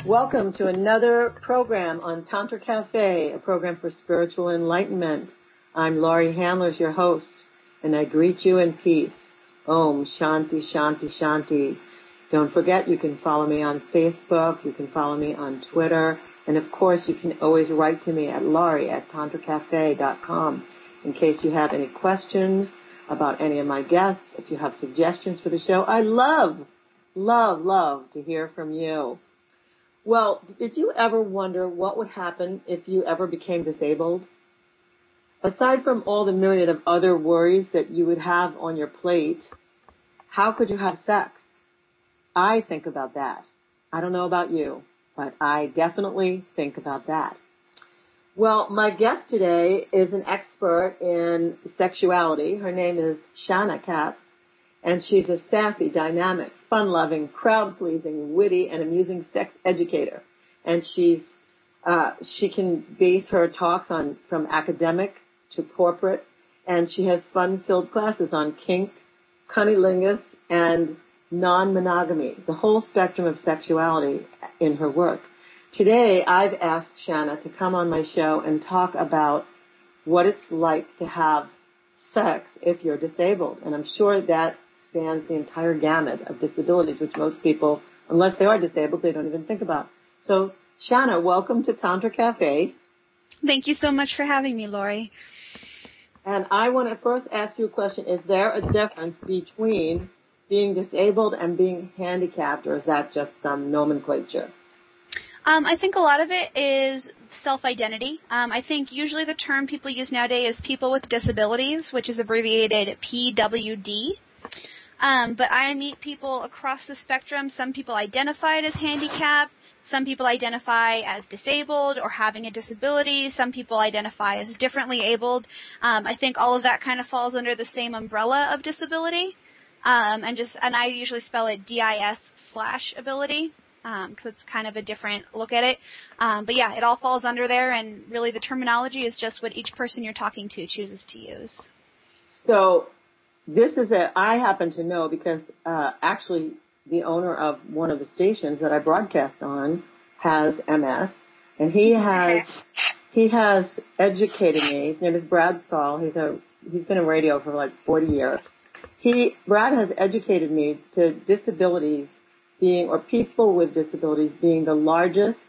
Welcome to another program on Tantra Cafe, a program for spiritual enlightenment. I'm Laurie Handlers, your host, and I greet you in peace. Om Shanti Shanti Shanti. Don't forget, you can follow me on Facebook, you can follow me on Twitter, and of course you can always write to me at laurie@tantracafe.com in case you have any questions about any of my guests, if you have suggestions for the show. I love to hear from you. Well, did you ever wonder what would happen if you ever became disabled? Aside from all the myriad of other worries that you would have on your plate, how could you have sex? I think about that. I don't know about you, but I definitely think about that. Well, my guest today is an expert in sexuality. Her name is Shanna Katz, and she's a sassy, dynamic, fun-loving, crowd-pleasing, witty, and amusing sex educator. And she can base her talks on from academic to corporate, and she has fun-filled classes on kink, cunnilingus, and non-monogamy, the whole spectrum of sexuality in her work. Today, I've asked Shanna to come on my show and talk about what it's like to have sex if you're disabled. And I'm sure that spans the entire gamut of disabilities, which most people, unless they are disabled, they don't even think about. So, Shanna, welcome to Tantra Cafe. Thank you so much for having me, Laurie. And I want to first ask you a question. Is there a difference between being disabled and being handicapped, or is that just some nomenclature? I think a lot of it is self-identity. I think usually the term people use nowadays is people with disabilities, which is abbreviated PWD. But I meet people across the spectrum. Some people identify as handicapped. Some people identify as disabled or having a disability. Some people identify as differently abled. I think all of that kind of falls under the same umbrella of disability. And I usually spell it DIS/ability. Because it's kind of a different look at it. But yeah, it all falls under there, and really the terminology is just what each person you're talking to chooses to use. So I happen to know because actually the owner of one of the stations that I broadcast on has MS, and he has educated me. His name is Brad Saul. He's been in radio for like 40 years. Brad has educated me to disabilities or people with disabilities being the largest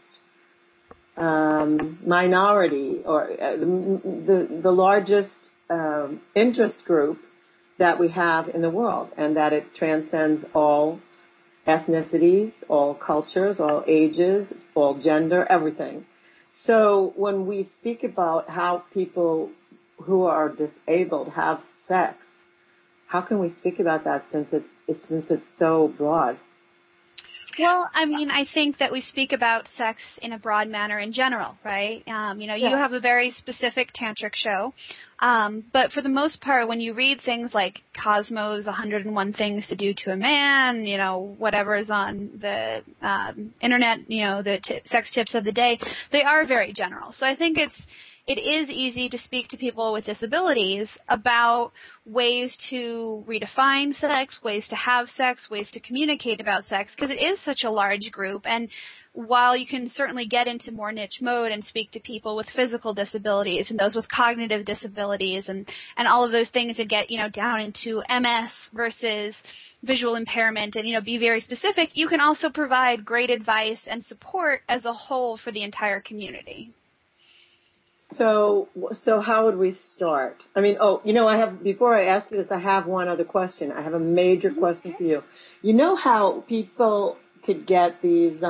minority or the largest interest group that we have in the world, and that it transcends all ethnicities, all cultures, all ages, all gender, everything. So when we speak about how people who are disabled have sex, how can we speak about that since it's so broad? Well, I mean, I think that we speak about sex in a broad manner in general, right? You have a very specific tantric show, but for the most part, when you read things like Cosmo's 101 Things to Do to a Man, whatever is on the internet, the sex tips of the day, they are very general. So I think it is easy to speak to people with disabilities about ways to redefine sex, ways to have sex, ways to communicate about sex, because it is such a large group. And while you can certainly get into more niche mode and speak to people with physical disabilities and those with cognitive disabilities and all of those things and get, down into MS versus visual impairment and, be very specific, you can also provide great advice and support as a whole for the entire community. So how would we start? I mean, before I ask you this, I have one other question. I have a major question for you. You know how people could get these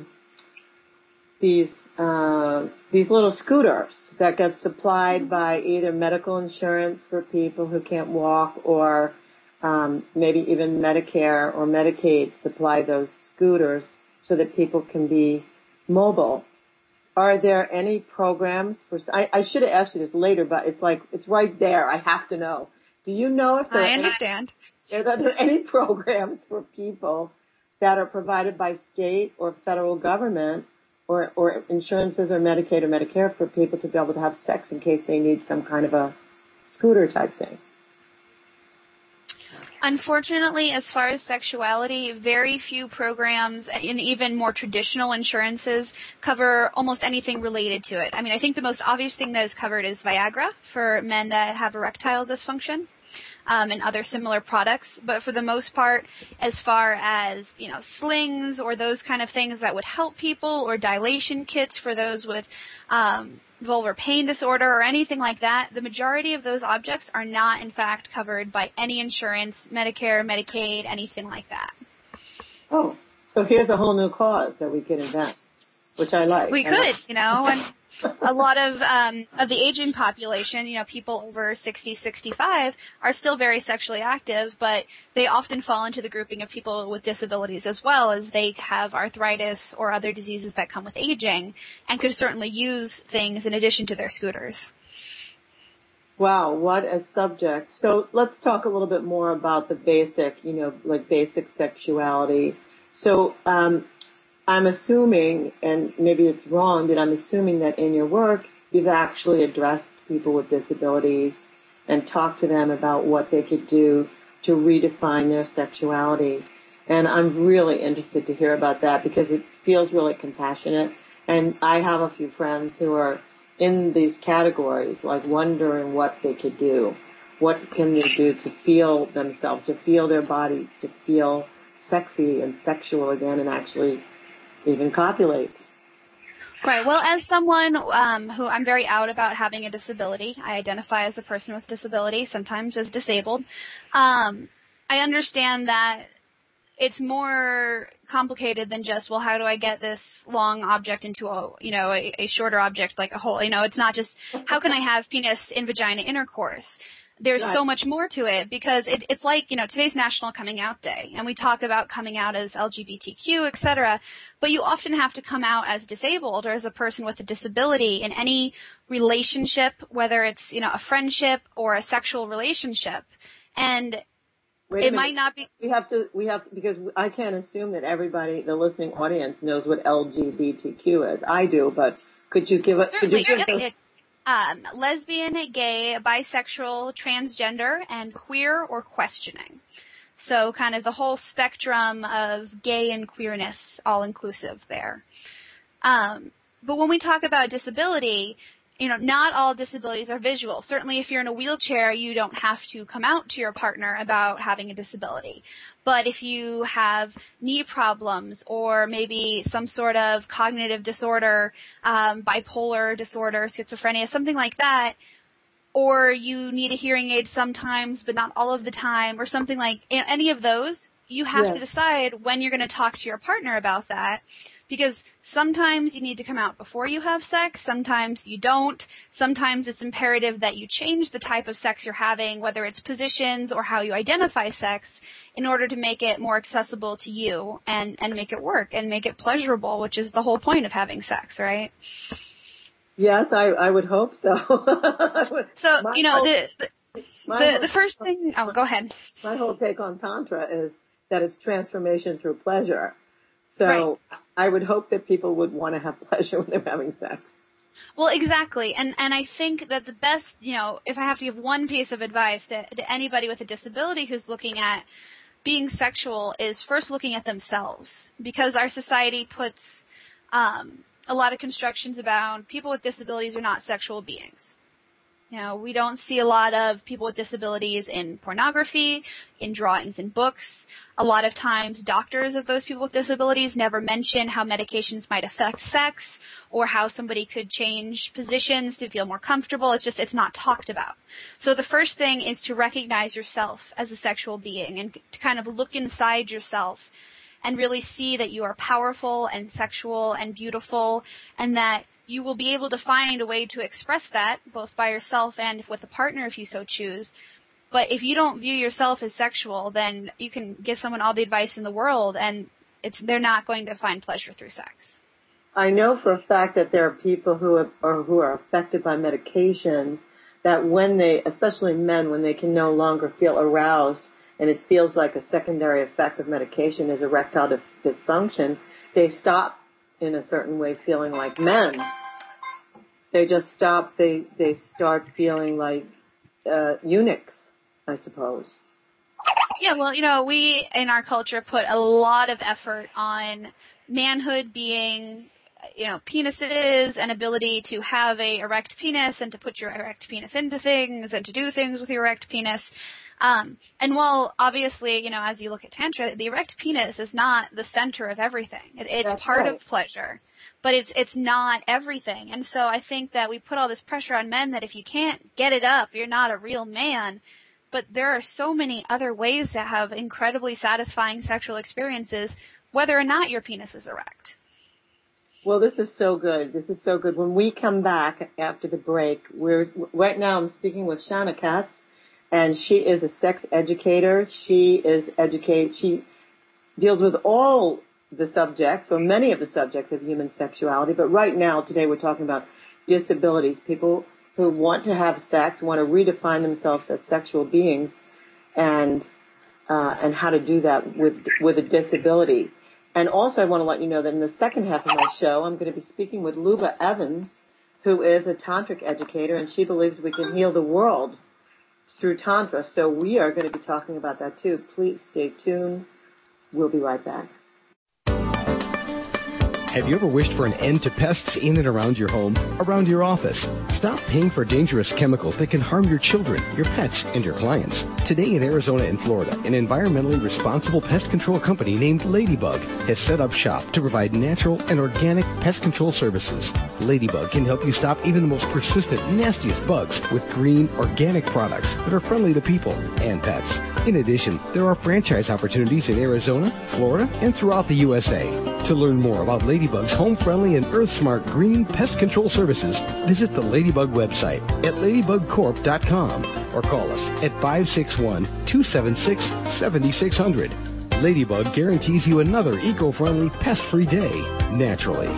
little scooters that get supplied by either medical insurance for people who can't walk or maybe even Medicare or Medicaid supply those scooters so that people can be mobile. Are there any programs I should have asked you this later, but it's right there. I have to know. Do you know if I understand. Are there any programs for people that are provided by state or federal government or insurances or Medicaid or Medicare for people to be able to have sex in case they need some kind of a scooter type thing? Unfortunately, as far as sexuality, very few programs and even more traditional insurances cover almost anything related to it. I mean, I think the most obvious thing that is covered is Viagra for men that have erectile dysfunction. And other similar products, but for the most part, as far as, slings or those kind of things that would help people, or dilation kits for those with vulvar pain disorder or anything like that, the majority of those objects are not, in fact, covered by any insurance, Medicare, Medicaid, anything like that. Oh, so here's a whole new cause that we could invent, which I like. We could, and a lot of the aging population, people over 60, 65, are still very sexually active, but they often fall into the grouping of people with disabilities as well, as they have arthritis or other diseases that come with aging and could certainly use things in addition to their scooters. Wow, what a subject. So let's talk a little bit more about the basic, basic sexuality. So I'm assuming, and maybe it's wrong, but I'm assuming that in your work you've actually addressed people with disabilities and talked to them about what they could do to redefine their sexuality. And I'm really interested to hear about that because it feels really compassionate. And I have a few friends who are in these categories, like wondering what they could do. What can they do to feel themselves, to feel their bodies, to feel sexy and sexual again, and actually even copulate. Right. Well, as someone who I'm very out about having a disability, I identify as a person with disability, sometimes as disabled. I understand that it's more complicated than just, well, how do I get this long object into a shorter object like a hole? It's not just how can I have penis in vagina intercourse. There's so much more to it because it's like, today's National Coming Out Day, and we talk about coming out as LGBTQ, et cetera, but you often have to come out as disabled or as a person with a disability in any relationship, whether it's, a friendship or a sexual relationship. And it might not be. We have to, because I can't assume that everybody, the listening audience, knows what LGBTQ is. I do, but could you give us? Lesbian, gay, bisexual, transgender, and queer or questioning. So kind of the whole spectrum of gay and queerness, all inclusive there. But when we talk about disability, not all disabilities are visual. Certainly if you're in a wheelchair, you don't have to come out to your partner about having a disability. But if you have knee problems or maybe some sort of cognitive disorder, bipolar disorder, schizophrenia, something like that, or you need a hearing aid sometimes but not all of the time, or something like any of those, you have to decide when you're going to talk to your partner about that. Because sometimes you need to come out before you have sex, sometimes you don't. Sometimes it's imperative that you change the type of sex you're having, whether it's positions or how you identify sex, in order to make it more accessible to you and make it work and make it pleasurable, which is the whole point of having sex, right? Yes, I would hope so. So, the first thing, go ahead. My whole take on Tantra is that it's transformation through pleasure. So I would hope that people would want to have pleasure when they're having sex. Well, exactly. And I think that the best, if I have to give one piece of advice to anybody with a disability who's looking at being sexual, is first looking at themselves. Because our society puts a lot of constructions about people with disabilities are not sexual beings. We don't see a lot of people with disabilities in pornography, in drawings and books. A lot of times doctors of those people with disabilities never mention how medications might affect sex or how somebody could change positions to feel more comfortable. It's not talked about. So the first thing is to recognize yourself as a sexual being and to kind of look inside yourself and really see that you are powerful and sexual and beautiful, and that you will be able to find a way to express that, both by yourself and with a partner if you so choose. But if you don't view yourself as sexual, then you can give someone all the advice in the world, and they're not going to find pleasure through sex. I know for a fact that there are people who are affected by medications that when they, especially men, when they can no longer feel aroused, and it feels like a secondary effect of medication is erectile dysfunction, they stop in a certain way feeling like men. They just stop, they start feeling like eunuchs, I suppose. Yeah, well, we in our culture put a lot of effort on manhood being, penises and ability to have a erect penis and to put your erect penis into things and to do things with your erect penis. And while obviously, as you look at Tantra, the erect penis is not the center of everything. It's part of pleasure, but it's not everything. And so I think that we put all this pressure on men that if you can't get it up, you're not a real man. But there are so many other ways to have incredibly satisfying sexual experiences, whether or not your penis is erect. Well, this is so good. This is so good. When we come back after the break, right now I'm speaking with Shana Katz, and she is a sex educator. She deals with all the subjects, or many of the subjects of human sexuality. But right now, today, we're talking about disabilities, people who want to have sex, want to redefine themselves as sexual beings, and how to do that with a disability. And also, I want to let you know that in the second half of my show, I'm going to be speaking with Luba Evans, who is a tantric educator, and she believes we can heal the world through Tantra. So we are going to be talking about that too. Please stay tuned. We'll be right back. Have you ever wished for an end to pests in and around your home, around your office? Stop paying for dangerous chemicals that can harm your children, your pets, and your clients. Today in Arizona and Florida, an environmentally responsible pest control company named Ladybug has set up shop to provide natural and organic pest control services. Ladybug can help you stop even the most persistent, nastiest bugs with green, organic products that are friendly to people and pets. In addition, there are franchise opportunities in Arizona, Florida, and throughout the USA. To learn more about Ladybug's home-friendly and earth-smart green pest control services, visit the Ladybug website at ladybugcorp.com or call us at 561-276-7600. Ladybug guarantees you another eco-friendly, pest-free day, naturally.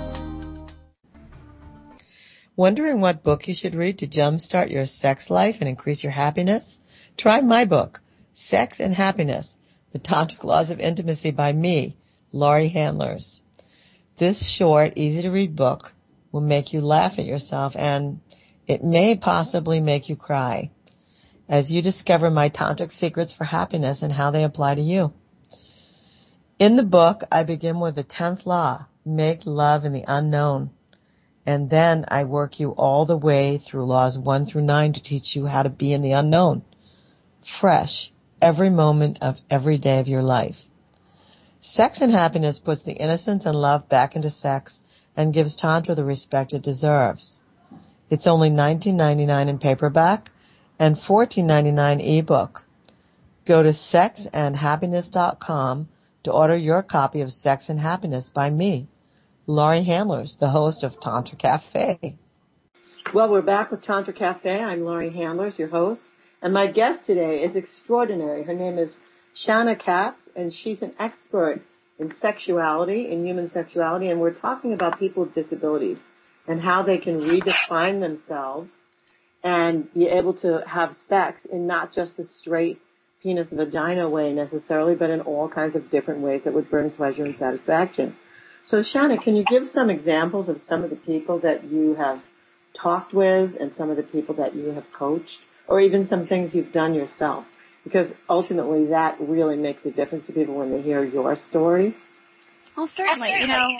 Wondering what book you should read to jumpstart your sex life and increase your happiness? Try my book, Sex and Happiness, The Tantric Laws of Intimacy by me, Laurie Handlers. This short, easy-to-read book will make you laugh at yourself, and it may possibly make you cry as you discover my tantric secrets for happiness and how they apply to you. In the book, I begin with the 10th law, make love in the unknown, and then I work you all the way through laws 1 through 9 to teach you how to be in the unknown, fresh, every moment of every day of your life. Sex and Happiness puts the innocence and love back into sex and gives Tantra the respect it deserves. It's only $19.99 in paperback and $14.99 ebook. Go to sexandhappiness.com to order your copy of Sex and Happiness by me, Laurie Handlers, the host of Tantra Cafe. Well, we're back with Tantra Cafe. I'm Laurie Handlers, your host, and my guest today is extraordinary. Her name is Shana Katz, and she's an expert in sexuality, in human sexuality, and we're talking about people with disabilities and how they can redefine themselves and be able to have sex in not just the straight penis and vagina way necessarily, but in all kinds of different ways that would bring pleasure and satisfaction. So, Shana, can you give some examples of some of the people that you have talked with and some of the people that you have coached, or even some things you've done yourself? Because ultimately that really makes a difference to people when they hear your story. Well, certainly.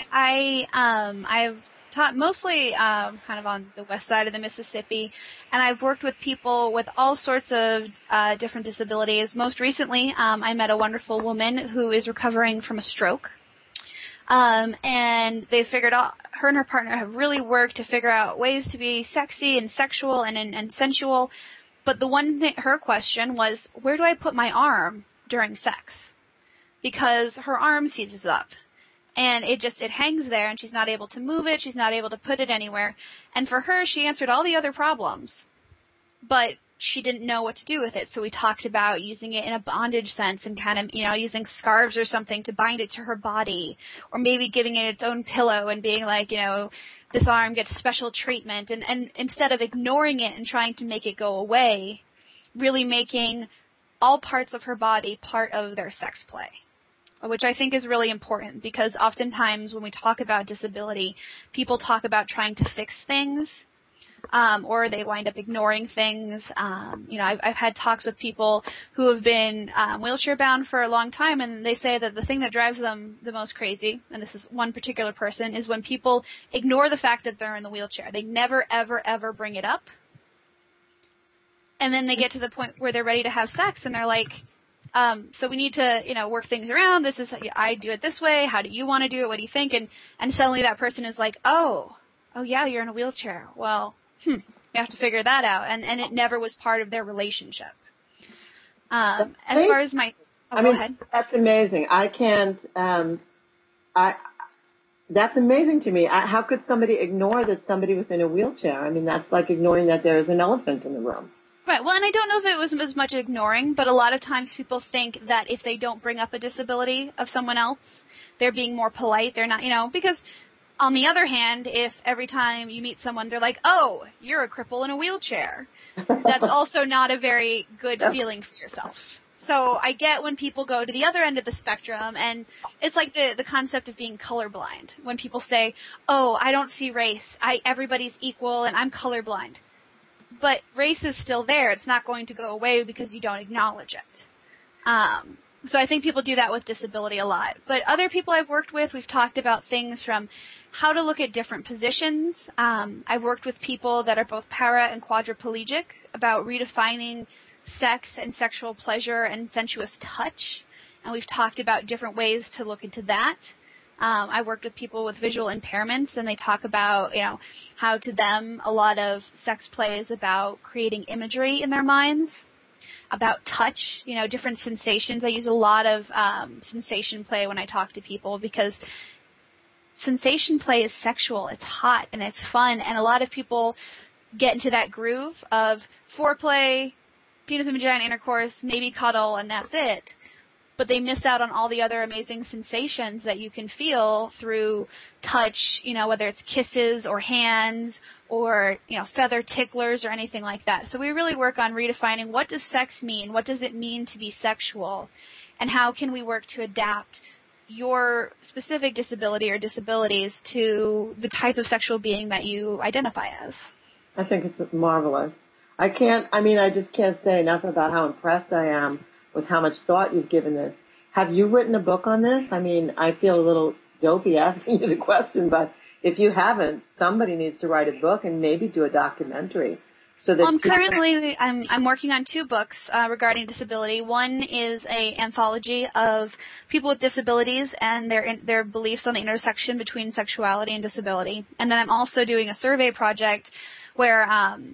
I've taught mostly kind of on the west side of the Mississippi, and I've worked with people with all sorts of different disabilities. Most recently, I met a wonderful woman who is recovering from a stroke. And they figured out, her and her partner have really worked to figure out ways to be sexy and sexual and sensual. But the one thing, her question was, where do I put my arm during sex? Because her arm seizes up. And it hangs there, and she's not able to move it. She's not able to put it anywhere. And for her, she answered all the other problems. But she didn't know what to do with it. So we talked about using it in a bondage sense and kind of, using scarves or something to bind it to her body, or maybe giving it its own pillow and being like, this arm gets special treatment. And instead of ignoring it and trying to make it go away, really making all parts of her body part of their sex play, which I think is really important, because oftentimes when we talk about disability, people talk about trying to fix things. or they wind up ignoring things. I've had talks with people who have been wheelchair bound for a long time, and they say that the thing that drives them the most crazy, and this is one particular person, is when people ignore the fact that they're in the wheelchair. They never, ever, ever bring it up. And then they get to the point where they're ready to have sex, and they're like, so we need to, work things around. This is, I do it this way. How do you want to do it? What do you think? And suddenly that person is like, oh yeah, you're in a wheelchair. Well, we have to figure that out. And it never was part of their relationship. As far as go ahead. That's amazing. I can't, that's amazing to me. How could somebody ignore that somebody was in a wheelchair? I mean, that's like ignoring that there is an elephant in the room. Right. Well, and I don't know if it was as much ignoring, but a lot of times people think that if they don't bring up a disability of someone else, they're being more polite. They're not, because on the other hand, if every time you meet someone, they're like, oh, you're a cripple in a wheelchair, that's also not a very good feeling for yourself. So I get when people go to the other end of the spectrum, and it's like the concept of being colorblind. When people say, oh, I don't see race, everybody's equal, and I'm colorblind. But race is still there. It's not going to go away because you don't acknowledge it. So I think people do that with disability a lot. But other people I've worked with, we've talked about things from how to look at different positions. I've worked with people that are both para and quadriplegic about redefining sex and sexual pleasure and sensuous touch. And we've talked about different ways to look into that. I worked with people with visual impairments, and they talk about, how to them a lot of sex play is about creating imagery in their minds, about touch, different sensations. I use a lot of sensation play when I talk to people because sensation play is sexual. It's hot and it's fun, and a lot of people get into that groove of foreplay, penis and vagina intercourse, maybe cuddle, and that's it. But they miss out on all the other amazing sensations that you can feel through touch, whether it's kisses or hands or, feather ticklers or anything like that. So we really work on redefining what does sex mean, what does it mean to be sexual, and how can we work to adapt your specific disability or disabilities to the type of sexual being that you identify as. I think it's marvelous. I just can't say enough about how impressed I am with how much thought you've given this. Have you written a book on this? I mean, I feel a little dopey asking you the question, but if you haven't, somebody needs to write a book and maybe do a documentary. So that I'm working on 2 books regarding disability. One is a anthology of people with disabilities and their beliefs on the intersection between sexuality and disability. And then I'm also doing a survey project where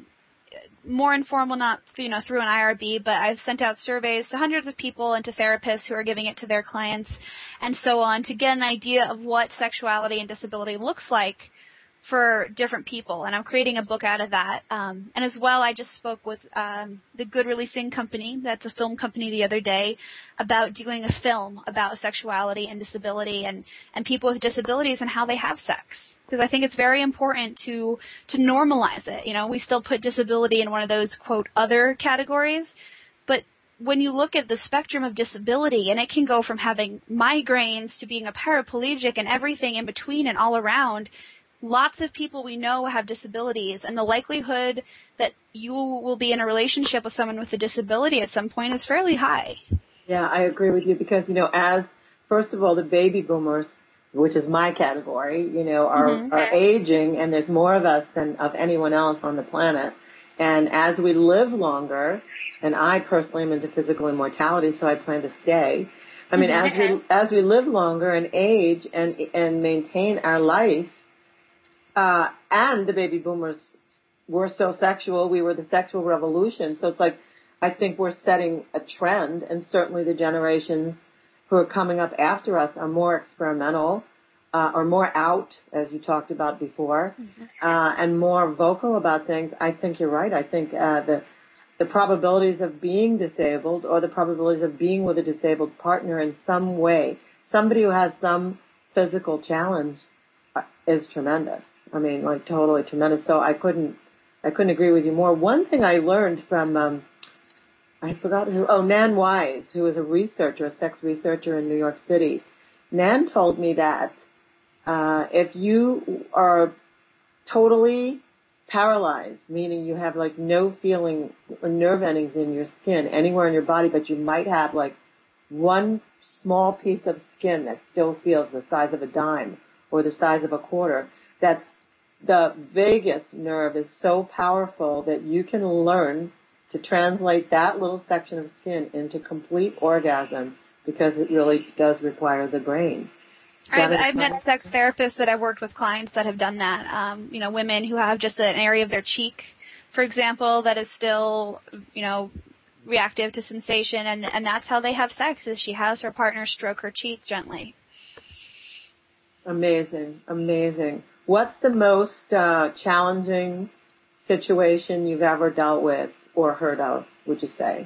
more informal, not through an IRB, but I've sent out surveys to hundreds of people and to therapists who are giving it to their clients and so on to get an idea of what sexuality and disability looks like for different people. And I'm creating a book out of that. And as well, I just spoke with the Good Releasing Company, that's a film company, the other day, about doing a film about sexuality and disability and people with disabilities and how they have sex. Because I think it's very important to normalize it. We still put disability in one of those, quote, other categories. But when you look at the spectrum of disability, and it can go from having migraines to being a paraplegic and everything in between and all around, lots of people we know have disabilities, and the likelihood that you will be in a relationship with someone with a disability at some point is fairly high. Yeah, I agree with you because, as, first of all, the baby boomers, which is my category, are aging, and there's more of us than of anyone else on the planet. And as we live longer, and I personally am into physical immortality, so I plan to stay. I mean, as we live longer and age and maintain our life, and the baby boomers were so sexual, we were the sexual revolution. So it's like, I think we're setting a trend, and certainly the generations who are coming up after us are more experimental, or more out, as you talked about before, and more vocal about things. I think you're right. I think the probabilities of being disabled or the probabilities of being with a disabled partner in some way, somebody who has some physical challenge, is tremendous. I mean, like totally tremendous. So I couldn't agree with you more. One thing I learned from I forgot who. Oh, Nan Wise, who is a sex researcher in New York City. Nan told me that if you are totally paralyzed, meaning you have like no feeling or nerve endings in your skin anywhere in your body, but you might have like one small piece of skin that still feels the size of a dime or the size of a quarter, that the vagus nerve is so powerful that you can learn to translate that little section of skin into complete orgasm, because it really does require the brain. I've met sex therapists that I've worked with clients that have done that. Women who have just an area of their cheek, for example, that is still, reactive to sensation, and that's how they have sex, is she has her partner stroke her cheek gently. Amazing, amazing. What's the most challenging situation you've ever dealt with or heard of, would you say?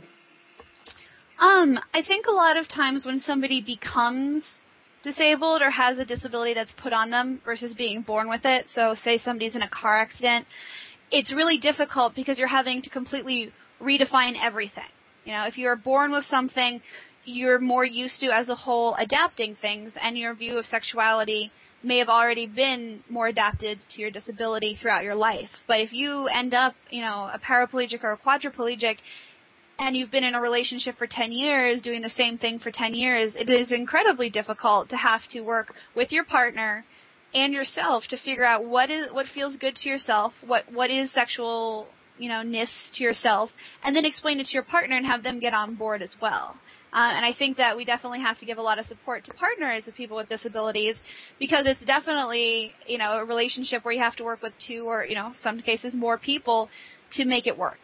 I think a lot of times when somebody becomes disabled or has a disability that's put on them versus being born with it, so say somebody's in a car accident, it's really difficult because you're having to completely redefine everything. If you're born with something, you're more used to, as a whole, adapting things, and your view of sexuality may have already been more adapted to your disability throughout your life. But if you end up, a paraplegic or a quadriplegic, and you've been in a relationship for 10 years, doing the same thing for 10 years, it is incredibly difficult to have to work with your partner and yourself to figure out what feels good to yourself, what is sexual, ness to yourself, and then explain it to your partner and have them get on board as well. And I think that we definitely have to give a lot of support to partners of people with disabilities, because it's definitely, a relationship where you have to work with two or, some cases more people to make it work.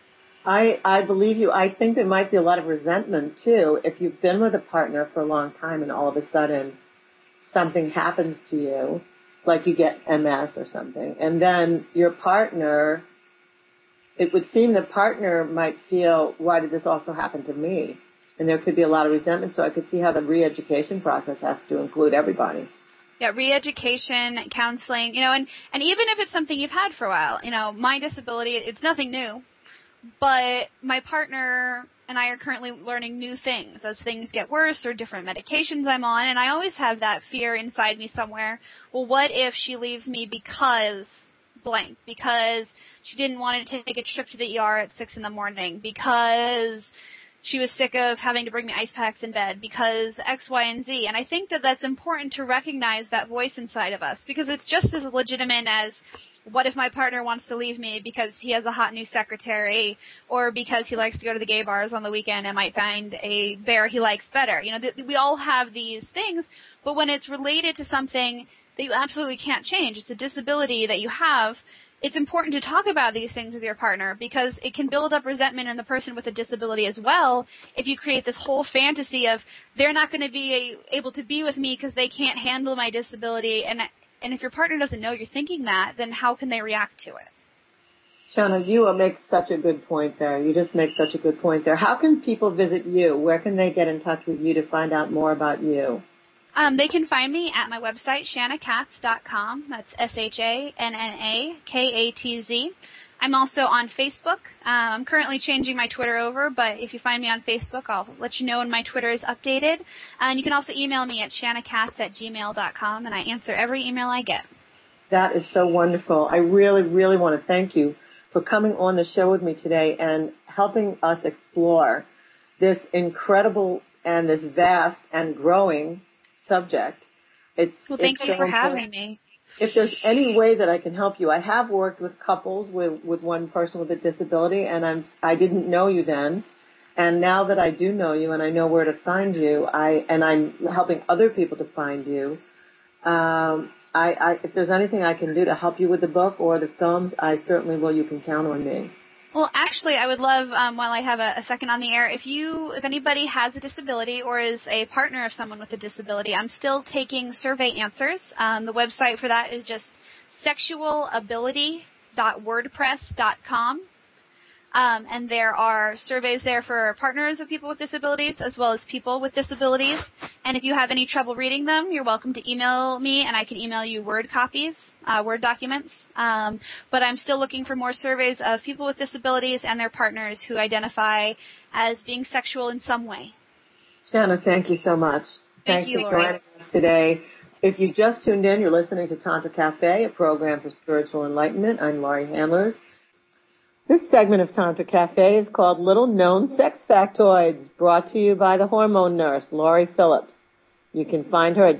I believe you. I think there might be a lot of resentment, too, if you've been with a partner for a long time and all of a sudden something happens to you, like you get MS or something, and then your partner, it would seem the partner might feel, why did this also happen to me? And there could be a lot of resentment, so I could see how the re-education process has to include everybody. Yeah, re-education, counseling, and even if it's something you've had for a while, my disability, it's nothing new. But my partner and I are currently learning new things as things get worse, or different medications I'm on, and I always have that fear inside me somewhere. Well, what if she leaves me because blank? Because she didn't want to take a trip to the ER at 6 a.m, because she was sick of having to bring me ice packs in bed, because X, Y, and Z. And I think that that's important to recognize that voice inside of us, because it's just as legitimate as, what if my partner wants to leave me because he has a hot new secretary, or because he likes to go to the gay bars on the weekend and might find a bear he likes better? We all have these things, but when it's related to something that you absolutely can't change, it's a disability that you have, it's important to talk about these things with your partner, because it can build up resentment in the person with a disability as well if you create this whole fantasy of they're not going to be able to be with me because they can't handle my disability. And if your partner doesn't know you're thinking that, then how can they react to it? Shana, you make such a good point there. You just make such a good point there. How can people visit you? Where can they get in touch with you to find out more about you? They can find me at my website, ShannahKatz.com. That's ShannahKatz. I'm also on Facebook. I'm currently changing my Twitter over, but if you find me on Facebook, I'll let you know when my Twitter is updated. And you can also email me at ShannahKatz@gmail.com, and I answer every email I get. That is so wonderful. I really, really want to thank you for coming on the show with me today and helping us explore this incredible and this vast and growing subject. Well, thank you for having me. If there's any way that I can help you, I have worked with couples with one person with a disability, and I didn't know you then, and now that I do know you and I know where to find you, I'm helping other people to find you. If there's anything I can do to help you with the book or the films, I certainly will. You can count on me. Well, actually, I would love, while I have a second on the air, if anybody has a disability or is a partner of someone with a disability, I'm still taking survey answers. The website for that is just sexualability.wordpress.com. And there are surveys there for partners of people with disabilities as well as people with disabilities. And if you have any trouble reading them, you're welcome to email me, and I can email you Word copies, Word documents. But I'm still looking for more surveys of people with disabilities and their partners who identify as being sexual in some way. Shannah, thank you so much. Thank you, for Lori. joining us today. If you just tuned in, you're listening to Tantra Cafe, a program for spiritual enlightenment. I'm Laurie Handlers. This segment of Tantra Cafe is called Little Known Sex Factoids, brought to you by the hormone nurse, Laurie Phillips. You can find her at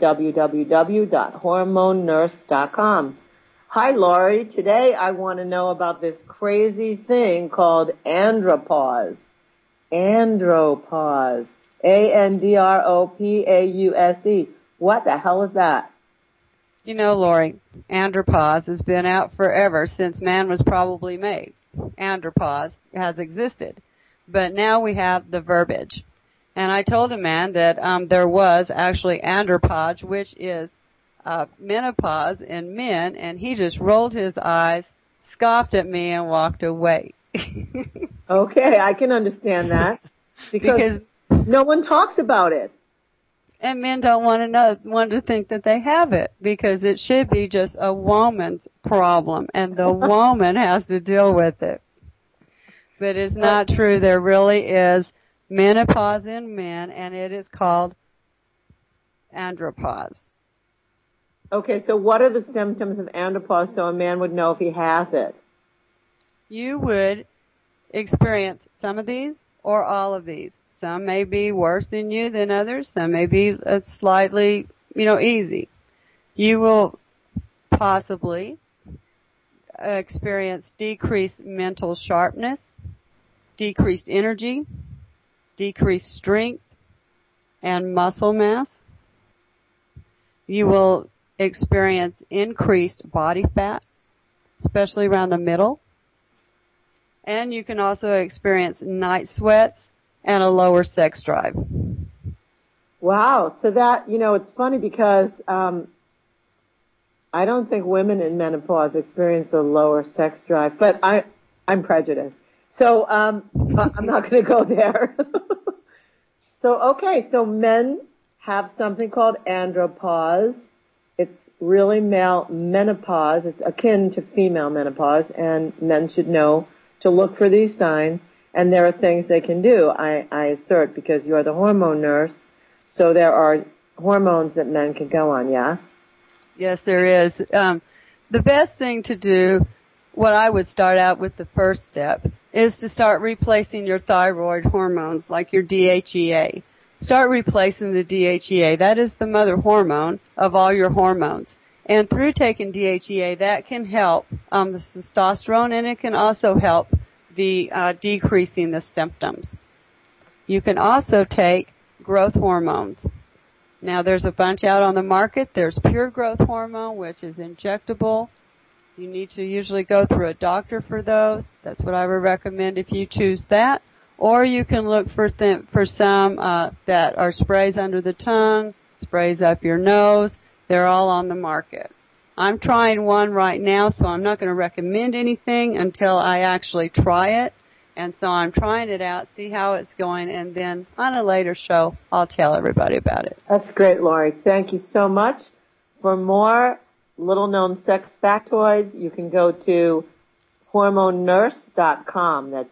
www.hormonenurse.com. Hi, Laurie. Today I want to know about this crazy thing called andropause. Andropause. Andropause. What the hell is that? You know, Laurie, andropause has been out forever since man was probably made. Andropause has existed. But now we have the verbiage. And I told a man that there was actually andropause, which is menopause in men, and he just rolled his eyes, scoffed at me, and walked away. Okay, I can understand that. Because no one talks about it. And men don't want to think that they have it, because it should be just a woman's problem, and the woman has to deal with it. But it's not true. There really is menopause in men, and it is called andropause. Okay, so what are the symptoms of andropause so a man would know if he has it? You would experience some of these or all of these. Some may be worse than you than others. Some may be slightly, easy. You will possibly experience decreased mental sharpness, decreased energy, decreased strength, and muscle mass. You will experience increased body fat, especially around the middle. And you can also experience night sweats and a lower sex drive. Wow. So that, it's funny because I don't think women in menopause experience a lower sex drive, but I'm prejudiced. So I'm not going to go there. So men have something called andropause. It's really male menopause. It's akin to female menopause, and men should know to look for these signs. And there are things they can do, I assert, because you're the hormone nurse. So there are hormones that men can go on, yeah? Yes, there is. The best thing to do, what I would start out with the first step, is to start replacing your thyroid hormones, like your DHEA. Start replacing the DHEA. That is the mother hormone of all your hormones. And through taking DHEA, that can help the testosterone, and it can also help the decreasing the symptoms. You can also take growth hormones. Now, there's a bunch out on the market. There's pure growth hormone, which is injectable. You need to usually go through a doctor for those. That's what I would recommend if you choose that. Or you can look for some that are sprays under the tongue, sprays up your nose. They're all on the market. I'm trying one right now, so I'm not going to recommend anything until I actually try it. And so I'm trying it out, see how it's going, and then on a later show, I'll tell everybody about it. That's great, Laurie. Thank you so much. For more little-known sex factoids, you can go to hormonenurse.com. That's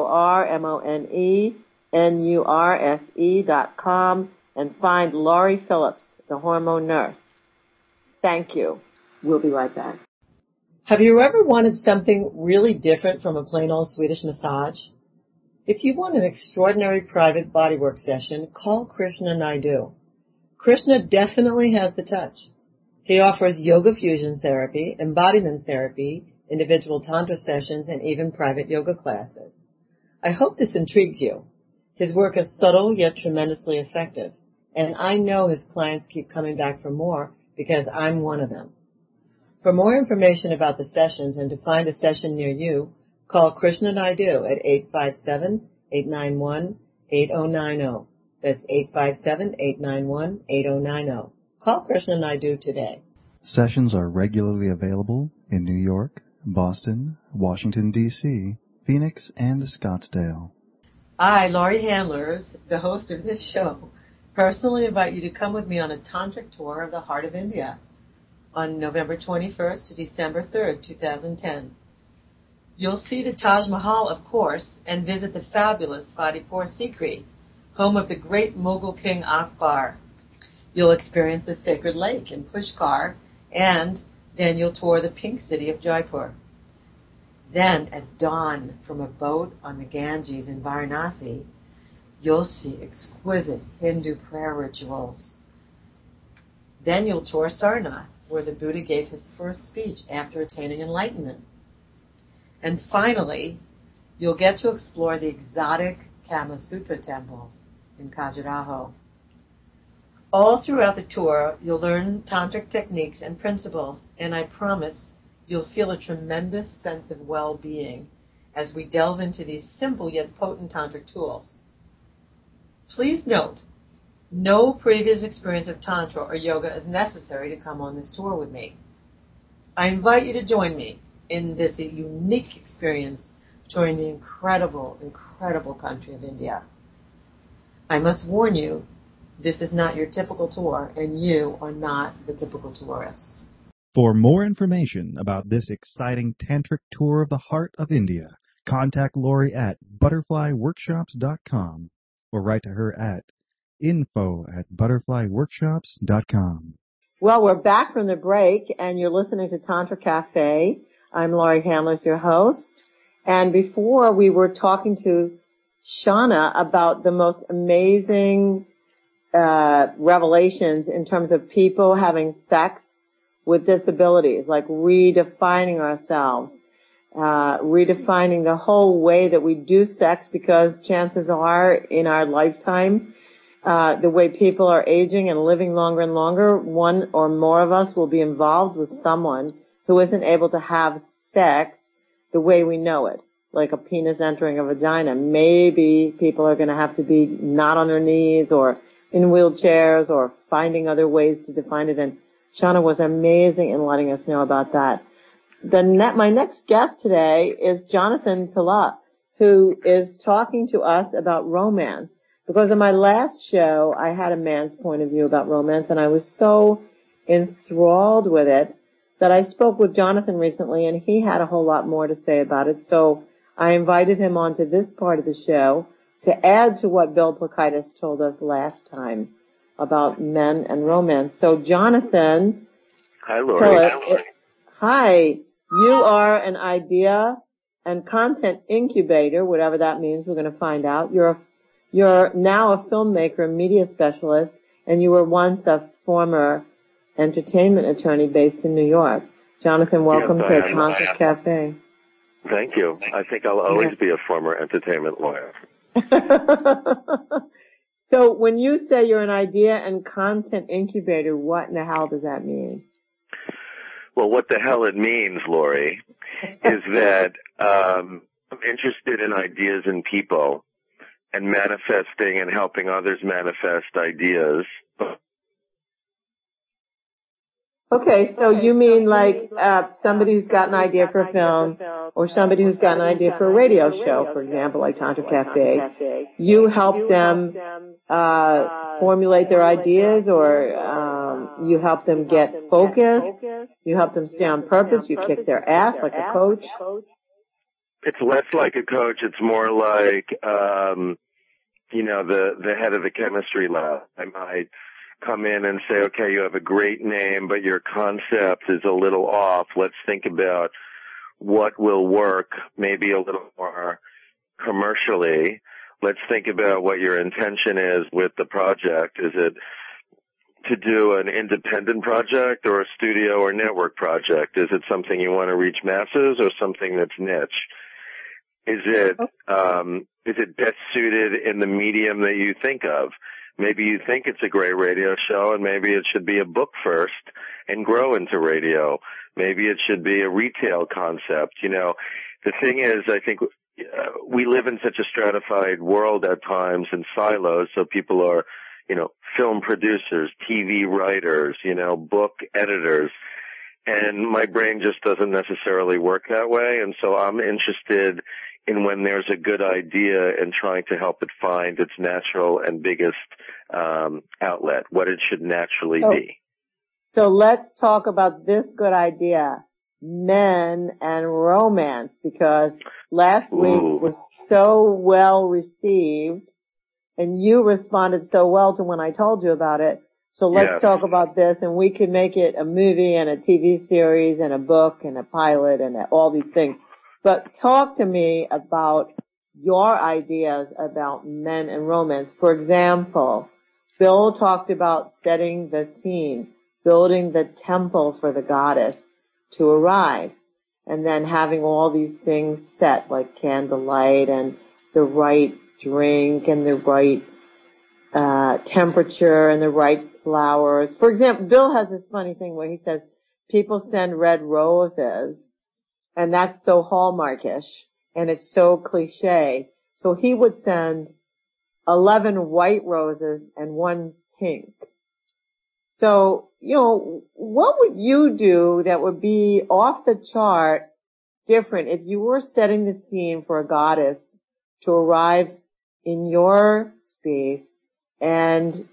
HORMONENURSE.com, and find Laurie Phillips, the hormone nurse. Thank you. We'll be right back. Have you ever wanted something really different from a plain old Swedish massage? If you want an extraordinary private bodywork session, call Krishna Naidu. Krishna definitely has the touch. He offers yoga fusion therapy, embodiment therapy, individual tantra sessions, and even private yoga classes. I hope this intrigues you. His work is subtle yet tremendously effective, and I know his clients keep coming back for more because I'm one of them. For more information about the sessions and to find a session near you, call Krishna Naidu at 857-891-8090. That's 857-891-8090. Call Krishna Naidu today. Sessions are regularly available in New York, Boston, Washington, D.C., Phoenix, and Scottsdale. I, Laurie Handlers, the host of this show, personally invite you to come with me on a tantric tour of the heart of India on November 21st to December 3rd, 2010. You'll see the Taj Mahal, of course, and visit the fabulous Fatehpur Sikri, home of the great Mughal King Akbar. You'll experience the sacred lake in Pushkar, and then you'll tour the pink city of Jaipur. Then, at dawn, from a boat on the Ganges in Varanasi, you'll see exquisite Hindu prayer rituals. Then you'll tour Sarnath, where the Buddha gave his first speech after attaining enlightenment. And finally, you'll get to explore the exotic Kama Sutra temples in Khajuraho. All throughout the tour, you'll learn tantric techniques and principles, and I promise you'll feel a tremendous sense of well-being as we delve into these simple yet potent tantric tools. Please note, no previous experience of Tantra or yoga is necessary to come on this tour with me. I invite you to join me in this unique experience touring the incredible, incredible country of India. I must warn you, this is not your typical tour, and you are not the typical tourist. For more information about this exciting tantric tour of the heart of India, contact Lori at butterflyworkshops.com or write to her at info@butterflyworkshops.com. Well, we're back from the break, and you're listening to Tantra Cafe. I'm Laurie Handlers, your host. And before, we were talking to Shauna about the most amazing revelations in terms of people having sex with disabilities, like redefining ourselves, redefining the whole way that we do sex, because chances are in our lifetime, the way people are aging and living longer and longer, one or more of us will be involved with someone who isn't able to have sex the way we know it, like a penis entering a vagina. Maybe people are going to have to be not on their knees or in wheelchairs or finding other ways to define it. And Shauna was amazing in letting us know about that. My next guest today is Jonathan Pillai, who is talking to us about romance. Because in my last show, I had a man's point of view about romance, and I was so enthralled with it that I spoke with Jonathan recently, and he had a whole lot more to say about it. So I invited him onto this part of the show to add to what Bill Plakaitis told us last time about men and romance. So Jonathan. Hi, Lori. Hi. You are an idea and content incubator, whatever that means. We're going to find out. You're now a filmmaker, media specialist, and you were once a former entertainment attorney based in New York. Jonathan, welcome to Tantra Cafe. Thank you. I think I'll always be a former entertainment lawyer. So when you say you're an idea and content incubator, what in the hell does that mean? Well, what the hell it means, Lori, is that I'm interested in ideas and people and manifesting and helping others manifest ideas. Okay, so you mean like somebody who's got an idea for a film or somebody who's got an idea for a radio show, for example, like Tantra Cafe. You help them formulate their ideas, or you help them get focused, you help them stay on purpose, you kick their ass like a coach? It's less like a coach. It's more like, the head of the chemistry lab. I might come in and say, okay, you have a great name, but your concept is a little off. Let's think about what will work maybe a little more commercially. Let's think about what your intention is with the project. Is it to do an independent project or a studio or network project? Is it something you want to reach masses or something that's niche? Is it best suited in the medium that you think of? Maybe you think it's a great radio show, and maybe it should be a book first and grow into radio. Maybe it should be a retail concept. The thing is, I think we live in such a stratified world at times in silos, so people are, film producers, TV writers, book editors. And my brain just doesn't necessarily work that way, and so I'm interested in when there's a good idea and trying to help it find its natural and biggest outlet, what it should naturally be. So let's talk about this good idea, men and romance, because last week was so well received, and you responded so well to when I told you about it. So let's talk about this, and we could make it a movie and a TV series and a book and a pilot and all these things. But talk to me about your ideas about men and romance. For example, Bill talked about setting the scene, building the temple for the goddess to arrive, and then having all these things set, like candlelight and the right drink and the right temperature and the right flowers. For example, Bill has this funny thing where he says people send red roses, and that's so Hallmarkish, and it's so cliche. So he would send 11 white roses and 1 pink. So, what would you do that would be off the chart different if you were setting the scene for a goddess to arrive in your space and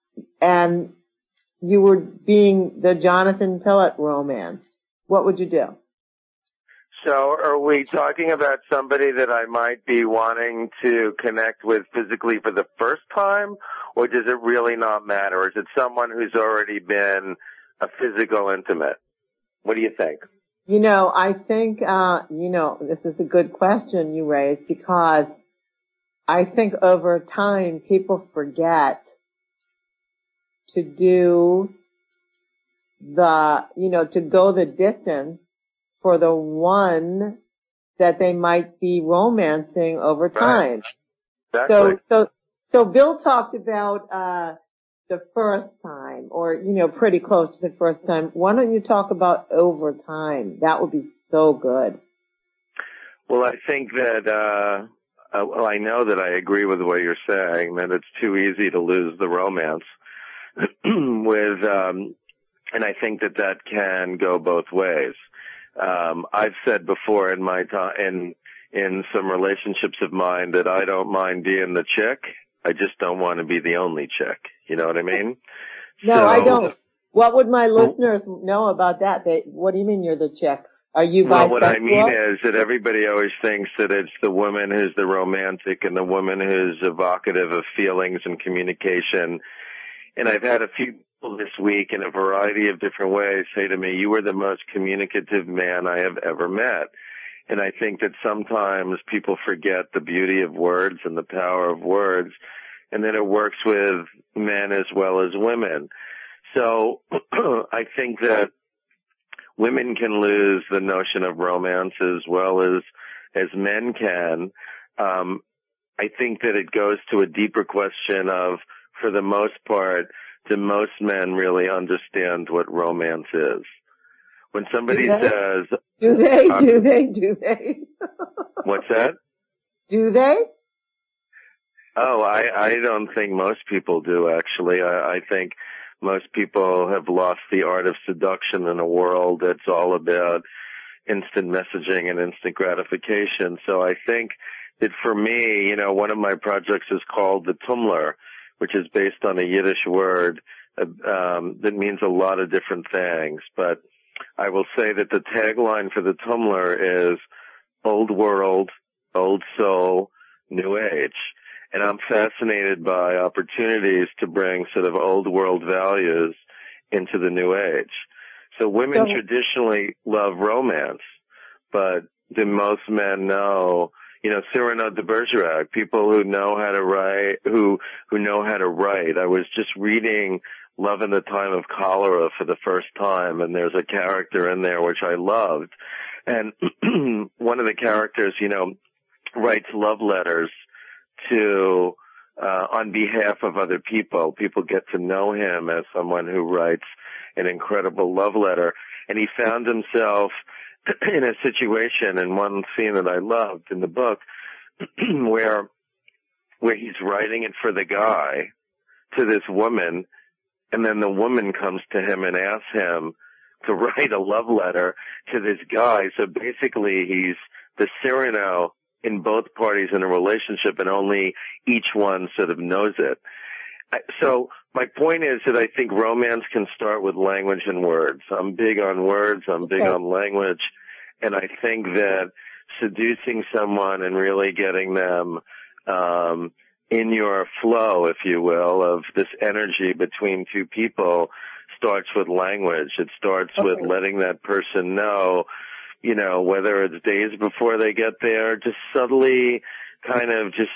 you were being the Jonathan Pillett romance? What would you do? So are we talking about somebody that I might be wanting to connect with physically for the first time, or does it really not matter? Or is it someone who's already been a physical intimate? What do you think? I think, this is a good question you raised, because I think over time people forget to do to go the distance for the one that they might be romancing over time. Right. Exactly. So Bill talked about the first time, or pretty close to the first time. Why don't you talk about over time? That would be so good. Well, I think that I know that I agree with what you're saying, that it's too easy to lose the romance and I think that can go both ways. I've said before in my time, in some relationships of mine, that I don't mind being the chick. I just don't want to be the only chick. You know what I mean? No, I don't. What would my listeners know about that? What do you mean you're the chick? Are you bisexual? Well, what I mean is that everybody always thinks that it's the woman who's the romantic and the woman who's evocative of feelings and communication. And I've had a few people this week in a variety of different ways say to me, "You are the most communicative man I have ever met." And I think that sometimes people forget the beauty of words and the power of words, and that it works with men as well as women. So I think that women can lose the notion of romance as well as men can. I think that it goes to a deeper question of, for the most part, do most men really understand what romance is? When somebody says... Do they? What's that? Do they? Oh, I don't think most people do, actually. I think most people have lost the art of seduction in a world that's all about instant messaging and instant gratification. So I think that for me, one of my projects is called the Tumler, which is based on a Yiddish word that means a lot of different things. But I will say that the tagline for the Tumler is old world, old soul, new age. And I'm fascinated by opportunities to bring sort of old world values into the new age. So women traditionally love romance, but do most men know, Cyrano de Bergerac, people who know how to write, who know how to write. I was just reading Love in the Time of Cholera for the first time, and there's a character in there which I loved. And one of the characters, writes love letters to on behalf of other people. People get to know him as someone who writes an incredible love letter. And he found himself in a situation, in one scene that I loved in the book, where he's writing it for the guy to this woman, and then the woman comes to him and asks him to write a love letter to this guy. So basically he's the Cyrano in both parties in a relationship, and only each one sort of knows it. So my point is that I think romance can start with language and words. I'm big on words. I'm big on language. And I think that seducing someone and really getting them in your flow, if you will, of this energy between two people starts with language. It starts with letting that person know, you know, whether it's days before they get there, just subtly kind of just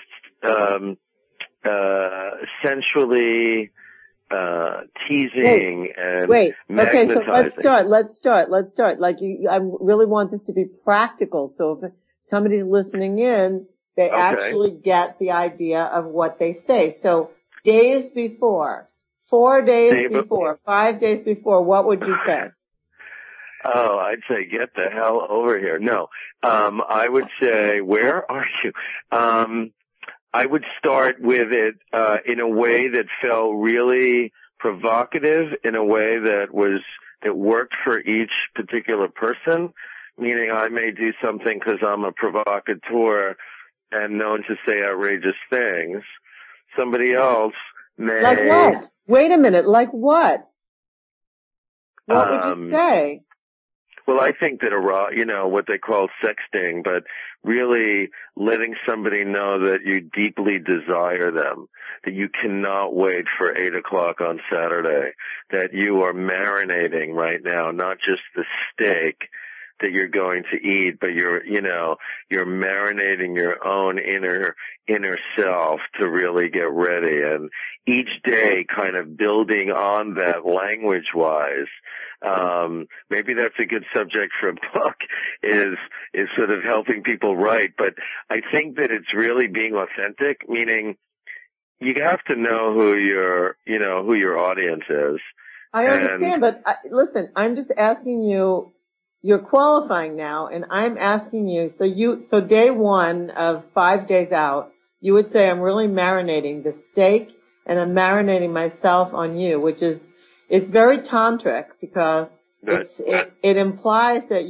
sensually teasing and magnetizing. Okay, so let's start. Like I really want this to be practical. So if somebody's listening in, they actually get the idea of what they say. So days before, 4 days before, 5 days before, what would you say? Oh, I'd say get the hell over here. No, I would say, where are you? I would start with it in a way that felt really provocative, in a way that worked for each particular person. Meaning, I may do something because I'm a provocateur and known to say outrageous things. Somebody else may. Like what? Wait a minute. Like what? What would you say? Well, I think that what they call sexting, but really letting somebody know that you deeply desire them, that you cannot wait for 8 o'clock on Saturday, that you are marinating right now, not just the steak that you're going to eat, but you're marinating your own inner self to really get ready. And each day kind of building on that language-wise. Maybe that's a good subject for a book, is sort of helping people write. But I think that it's really being authentic, meaning you have to know who your audience is. I understand, but listen, I'm just asking you. You're qualifying now, and I'm asking you, so day one of 5 days out, you would say, I'm really marinating the steak, and I'm marinating myself on you, it's very tantric, because it implies that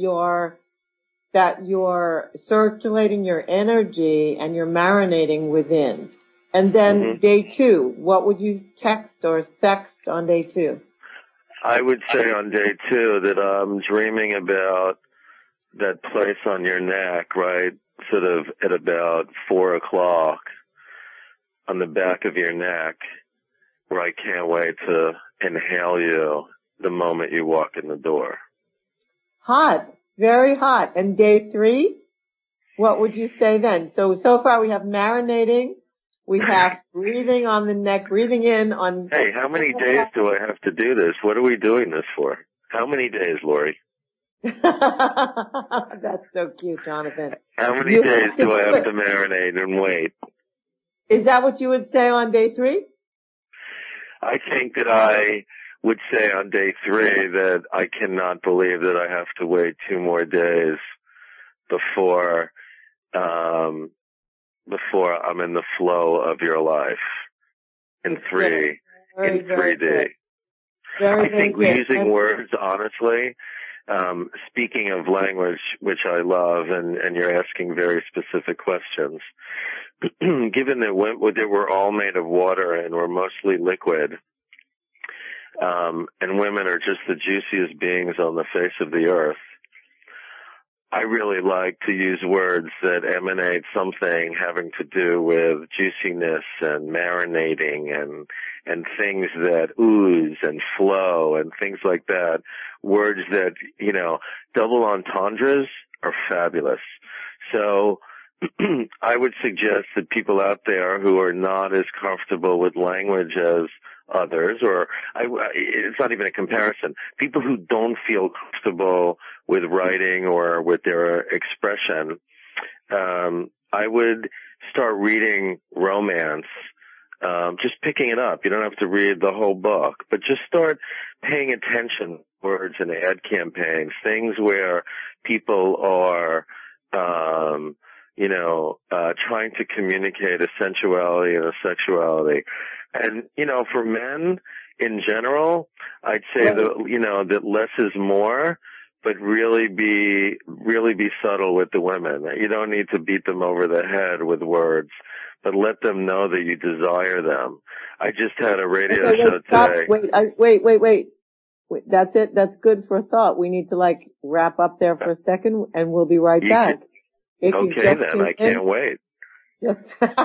you're circulating your energy and you're marinating within. And then day two, what would you text or sext on day two? I would say on day two that I'm dreaming about that place on your neck, right, sort of at about 4 o'clock on the back of your neck, where I can't wait to inhale you the moment you walk in the door. Hot, very hot. And day three, what would you say then? So far we have marinating. We have breathing on the neck, breathing in on... Hey, how many days do I have to do this? What are we doing this for? How many days, Lori? That's so cute, Jonathan. How many days do I have to marinate and wait? Is that what you would say on day three? I think that I would say on day three that I cannot believe that I have to wait 2 more days before I'm in the flow of your life in 3 days. I think using words, honestly, speaking of language, which I love, and you're asking very specific questions, given that we're all made of water and we're mostly liquid, and women are just the juiciest beings on the face of the earth, I really like to use words that emanate something having to do with juiciness and marinating and things that ooze and flow and things like that. Words that, double entendres are fabulous. So I would suggest that people out there who are not as comfortable with language as others, it's not even a comparison, people who don't feel comfortable with writing or with their expression, I would start reading romance, just picking it up. You don't have to read the whole book, but just start paying attention to words in ad campaigns, things where people are trying to communicate a sensuality and a sexuality. And, for men in general, I'd say that less is more, but really be subtle with the women. You don't need to beat them over the head with words, but let them know that you desire them. I just had a radio show today. Wait. That's it. That's good for thought. We need to wrap up there for a second, and we'll be right back. Okay, then. I can't wait. Just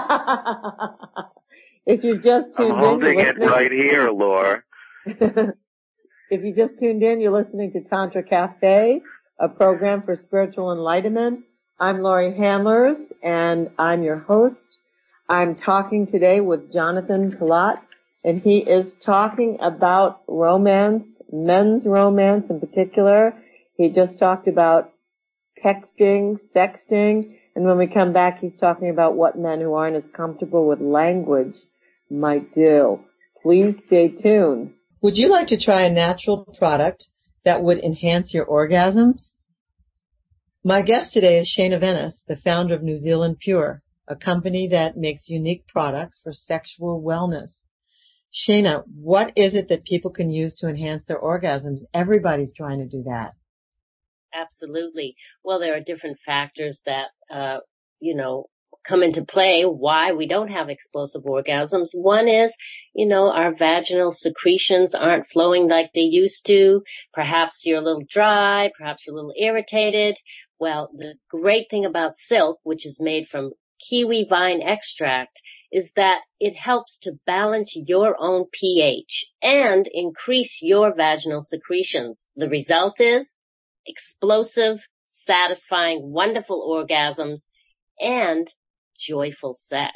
if you just tuned I'm holding it right here, Laura. If you just tuned in, you're listening to Tantra Cafe, a program for spiritual enlightenment. I'm Laurie Handlers, and I'm your host. I'm talking today with Jonathan Pilotte, and he is talking about romance, men's romance in particular. He just talked about texting, sexting, and when we come back, he's talking about what men who aren't as comfortable with language might do. Please stay tuned. Would you like to try a natural product that would enhance your orgasms? My guest today is Shana Venice, the founder of New Zealand Pure, a company that makes unique products for sexual wellness. Shana, what is it that people can use to enhance their orgasms? Everybody's trying to do that. Absolutely. Well, there are different factors that, come into play why we don't have explosive orgasms. One is, our vaginal secretions aren't flowing like they used to. Perhaps you're a little dry, perhaps you're a little irritated. Well, the great thing about silk, which is made from kiwi vine extract, is that it helps to balance your own pH and increase your vaginal secretions. The result is explosive, satisfying, wonderful orgasms and joyful sex.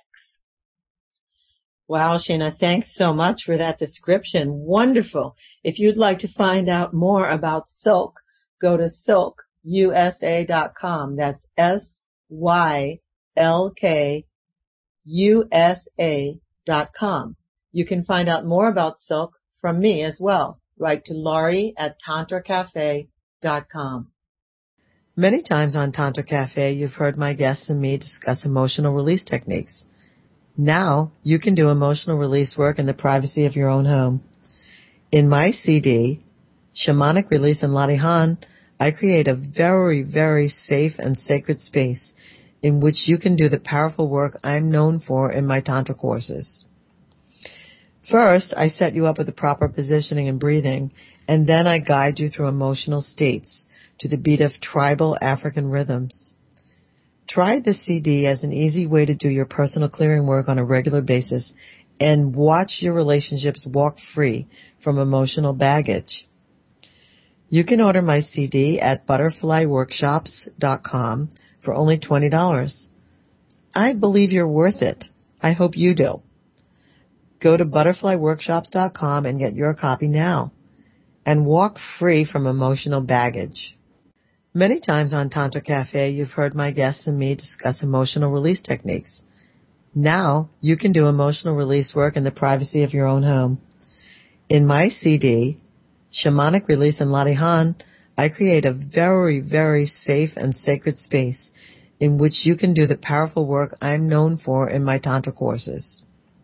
Wow, Shana, thanks so much for that description. Wonderful. If you'd like to find out more about Silk, go to silkusa.com. That's SYLKUSA.com. You can find out more about Silk from me as well. Write to Laurie@tantracafe.com. Many times on Tantra Cafe, you've heard my guests and me discuss emotional release techniques. Now, you can do emotional release work in the privacy of your own home. In my CD, Shamanic Release in Latihan, I create a very, very safe and sacred space in which you can do the powerful work I'm known for in my Tantra courses. First, I set you up with the proper positioning and breathing, and then I guide you through emotional states to the beat of tribal African rhythms. Try the CD as an easy way to do your personal clearing work on a regular basis and watch your relationships walk free from emotional baggage. You can order my CD at butterflyworkshops.com for only $20. I believe you're worth it. I hope you do. Go to butterflyworkshops.com and get your copy now and walk free from emotional baggage. Many times on Tantra Cafe, you've heard my guests and me discuss emotional release techniques. Now, you can do emotional release work in the privacy of your own home. In my CD, Shamanic Release in Latihan, I create a very, very safe and sacred space in which you can do the powerful work I'm known for in my Tantra courses.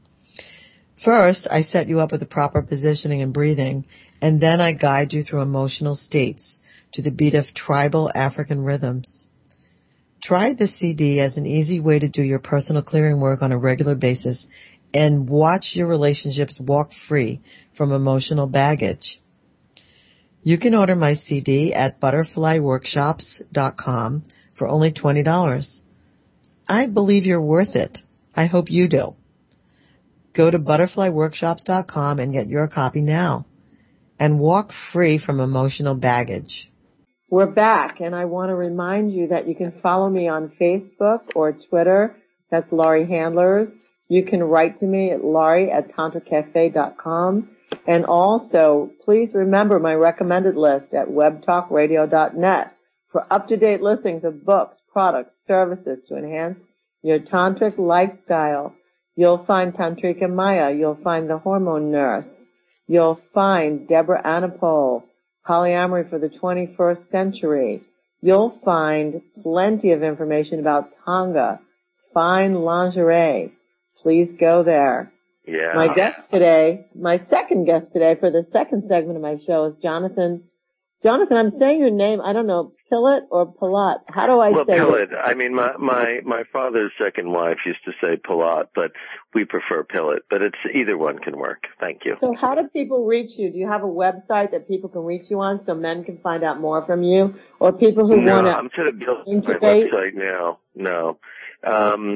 First, I set you up with the proper positioning and breathing, and then I guide you through emotional states to the beat of tribal African rhythms. Try the CD as an easy way to do your personal clearing work on a regular basis and watch your relationships walk free from emotional baggage. You can order my CD at butterflyworkshops.com for only $20. I believe you're worth it. I hope you do. Go to butterflyworkshops.com and get your copy now and walk free from emotional baggage. We're back, and I want to remind you that you can follow me on Facebook or Twitter. That's Laurie Handlers. You can write to me at laurie@tantracafe.com. And also, please remember my recommended list at webtalkradio.net for up-to-date listings of books, products, services to enhance your tantric lifestyle. You'll find Tantrika Maya. You'll find The Hormone Nurse. You'll find Deborah Anapol, Polyamory for the 21st Century. You'll find plenty of information about Tonga, fine lingerie. Please go there. Yeah. My second guest today for the second segment of my show is Jonathan. Jonathan, I'm saying your name, I don't know, Pilotte or Pilotte. How do I say it? Pilotte. I mean, my father's second wife used to say Pilotte, but we prefer Pilotte. But it's either one can work. Thank you. So how do people reach you? Do you have a website that people can reach you on so men can find out more from you? Or people who want to I'm to build my website now. No.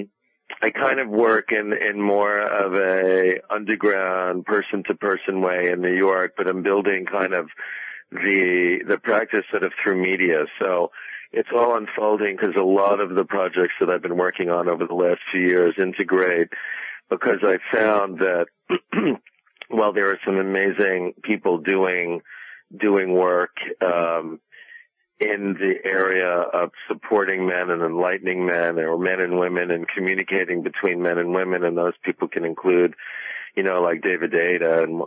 I kind of work in more of a underground person to person way in New York, but I'm building kind of the practice sort of through media. So it's all unfolding because a lot of the projects that I've been working on over the last few years integrate, because I found that while there are some amazing people doing work in the area of supporting men and enlightening men, or men and women, and communicating between men and women, and those people can include, like David Deida. And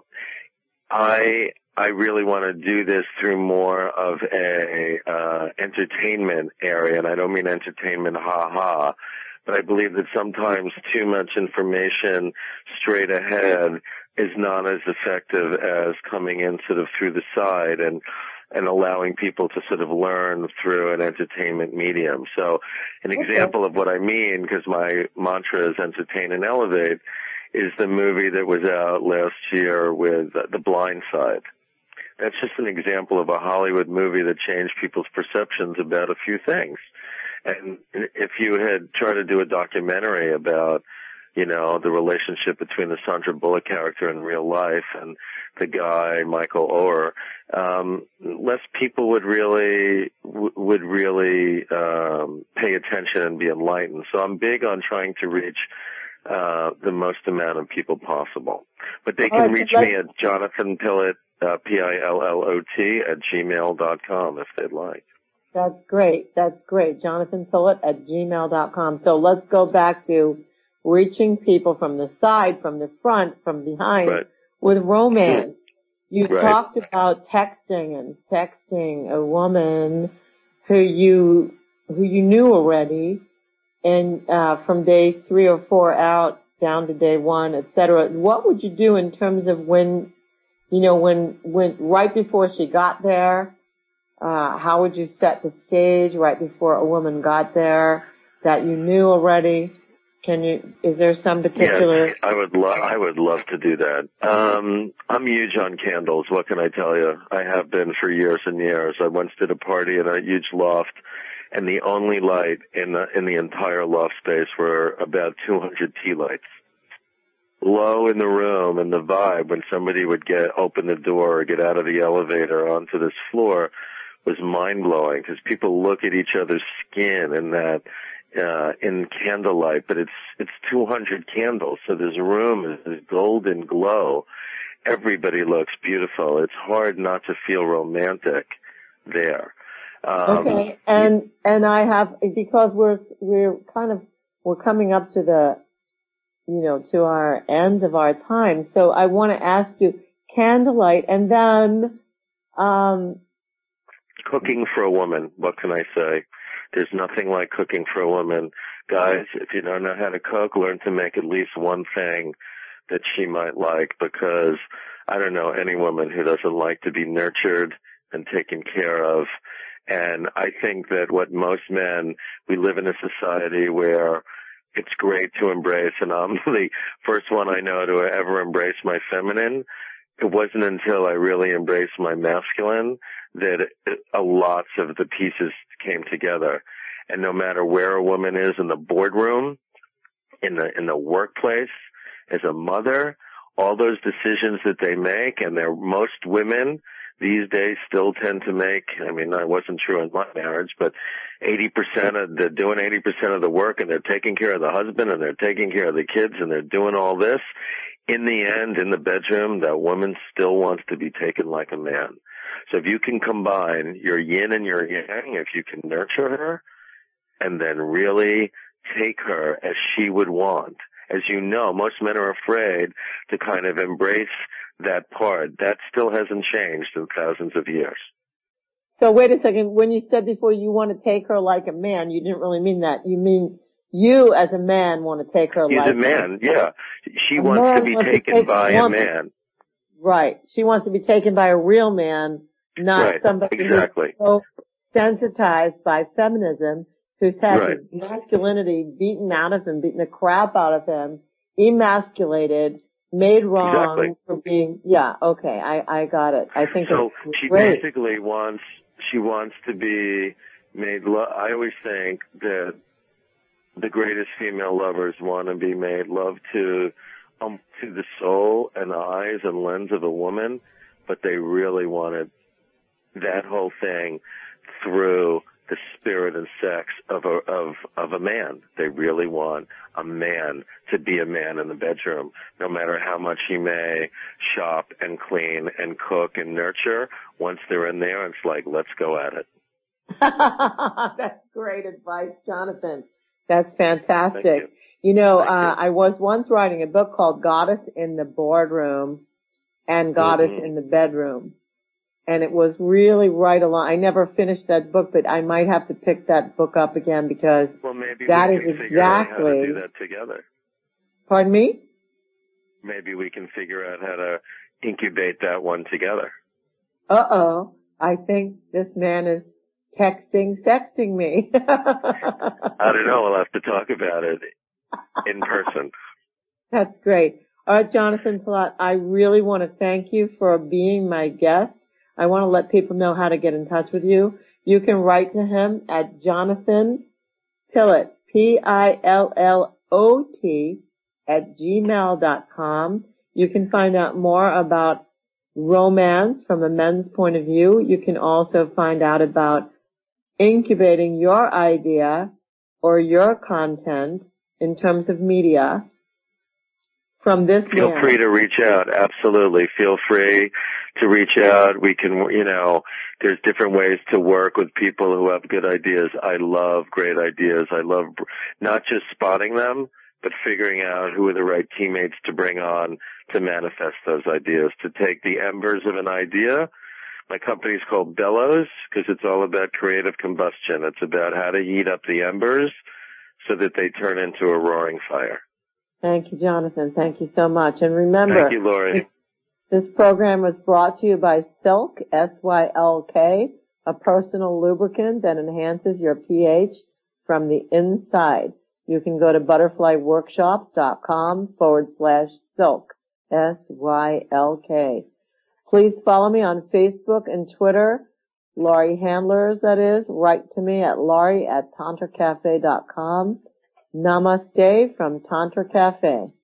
I really want to do this through more of a entertainment area, and I don't mean entertainment ha-ha, but I believe that sometimes too much information straight ahead is not as effective as coming in sort of through the side and allowing people to sort of learn through an entertainment medium. So an example of what I mean, because my mantra is entertain and elevate, is the movie that was out last year with The Blind Side. That's just an example of a Hollywood movie that changed people's perceptions about a few things. And if you had tried to do a documentary about, the relationship between the Sandra Bullock character in real life and the guy, Michael Oher, less people would really pay attention and be enlightened. So I'm big on trying to reach the most amount of people possible. But they can reach me at Jonathan Pillott, Pillot @gmail.com if they'd like. That's great. Jonathan Pillott @gmail.com. So let's go back to reaching people from the side, from the front, from behind, right, with romance. You talked about texting a woman who you knew already, and from day 3 or 4 out down to day 1, etc. What would you do in terms of when right before she got there? How would you set the stage right before a woman got there that you knew already? Is there some particular? Yes, I would love to do that. I'm huge on candles. What can I tell you? I have been for years and years. I once did a party in a huge loft, and the only light in the entire loft space were about 200 tea lights. Low in the room, and the vibe when somebody would open the door or get out of the elevator onto this floor was mind-blowing, because people look at each other's skin in that in candlelight, but it's 200 candles, so this room is this golden glow. Everybody looks beautiful. It's hard not to feel romantic there. Okay, and I have, because we're coming up to the to our end of our time, so I want to ask you candlelight, and then cooking for a woman. What can I say? There's nothing like cooking for a woman. Guys, if you don't know how to cook, learn to make at least one thing that she might like, because I don't know any woman who doesn't like to be nurtured and taken care of. And I think that what most men, we live in a society where it's great to embrace, and I'm the first one I know to ever embrace my feminine. It wasn't until I really embraced my masculine that lots of the pieces came together. And no matter where a woman is in the boardroom, in the workplace, as a mother, all those decisions that they make, and most women these days still tend to make, I mean, that wasn't true in my marriage, but they're doing 80% of the work, and they're taking care of the husband, and they're taking care of the kids, and they're doing all this. In the end, in the bedroom, that woman still wants to be taken like a man. So if you can combine your yin and your yang, if you can nurture her and then really take her as she would want. As you know, most men are afraid to kind of embrace that part. That still hasn't changed in thousands of years. So wait a second. When you said before you want to take her like a man, you didn't really mean that. You mean you as a man want to take her like a man. He's a man, yeah. She wants to be taken by a man. Right. She wants to be taken by a real man, not somebody who's so sensitized by feminism, who's had his masculinity beaten out of him, beaten the crap out of him, emasculated, made wrong for being, I got it. I think so. She great. Basically wants to be made. I always think that the greatest female lovers want to be made love to the soul and eyes and lens of a woman, but they really wanted that whole thing through the spirit and sex of a man. They really want a man to be a man in the bedroom, no matter how much he may shop and clean and cook and nurture. Once they're in there, it's like, let's go at it. That's great advice, Jonathan. That's fantastic. You know, I was once writing a book called Goddess in the Boardroom and Goddess in the Bedroom. And it was really right along. I never finished that book, but I might have to pick that book up again because that is exactly how to do that together. Pardon me? Maybe we can figure out how to incubate that one together. Uh-oh. I think this man is sexting me. I don't know. We'll have to talk about it in person. That's great. All right, Jonathan Pilotte, I really want to thank you for being my guest. I want to let people know how to get in touch with you. You can write to him at Jonathan Pilotte, P-I-L-L-O-T @gmail.com. You can find out more about romance from a men's point of view. You can also find out about incubating your idea or your content in terms of media from this man. Feel free to reach out. Absolutely. Feel free to reach out. We can, there's different ways to work with people who have good ideas. I love great ideas. I love not just spotting them, but figuring out who are the right teammates to bring on to manifest those ideas, to take the embers of an idea. My company is called Bellows because it's all about creative combustion. It's about how to heat up the embers so that they turn into a roaring fire. Thank you, Jonathan. Thank you so much. And remember, thank you, Lori. This program was brought to you by Sylk, S-Y-L-K, a personal lubricant that enhances your pH from the inside. You can go to butterflyworkshops.com/Sylk, S-Y-L-K. Please follow me on Facebook and Twitter, Laurie Handlers, that is. Write to me at Laurie@tantracafe.com. Namaste from Tantra Cafe.